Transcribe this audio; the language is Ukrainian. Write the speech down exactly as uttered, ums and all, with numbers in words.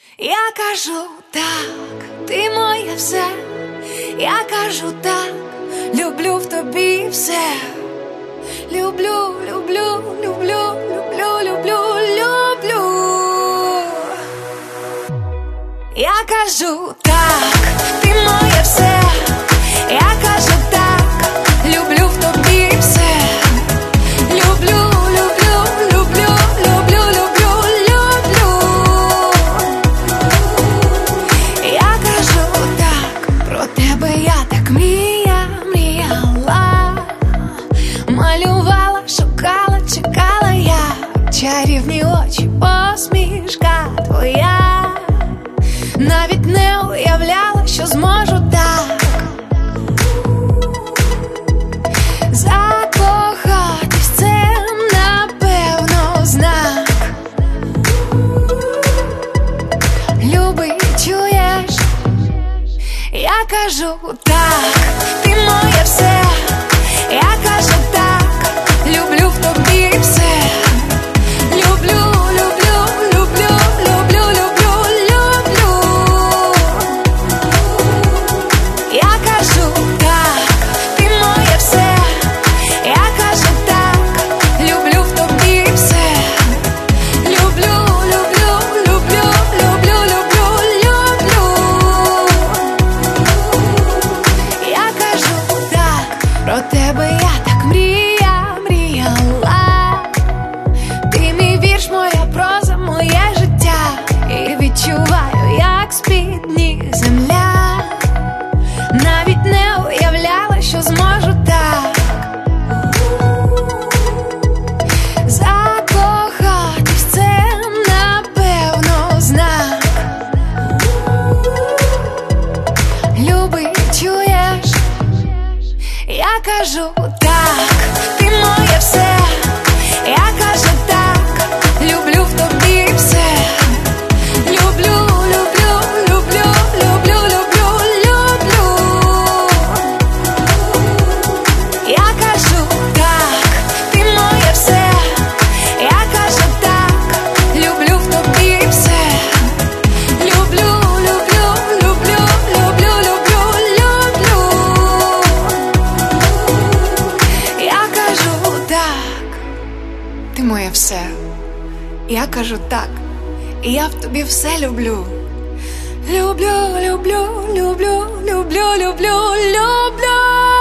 Я кажу так, ти моє все. Я кажу так, люблю в тобі все. Люблю, люблю, люблю, люблю, люблю, люблю. Я кажу так, ти моє все. Я кажу так, люблю в тобі все. Люблю, люблю, люблю, люблю, люблю, люблю. Я кажу так, про тебе я так мрія, мріяла. Малювала, шукала, чекала я. Чарівні очі, посмішка твоя. Навіть не уявляла, що зможу так закохатись, це напевно знак. Любий, чуєш? Я кажу так, ти моє все. Я кажу так, люблю в тобі все. Люблю, люблю, люблю, люблю, люблю, люблю. Я кажу так, ти моє все. Я кажу так, люблю в тобі все. Люблю, люблю, люблю, люблю, люблю, люблю. Я кажу так, про тебе я так мрія, мріяла. Ти мій вірш, моя проза, моє життя. І відчуваю, як з-під ніг земля. Навіть не уявляла, що зможу так закохатись, це напевно знак. Любий, чуєш? Я кажу так, ти моє все. Я кажу так, люблю в тобі все. Люблю, люблю, люблю, люблю, люблю, люблю. Я кажу так, ти моє все. Я кажу так, люблю в тобі все. Люблю, люблю, люблю, люблю, люблю, люблю. Я кажу так, ти моє все. Я кажу так, і я в тобі все люблю. Люблю, люблю, люблю, люблю, люблю, люблю.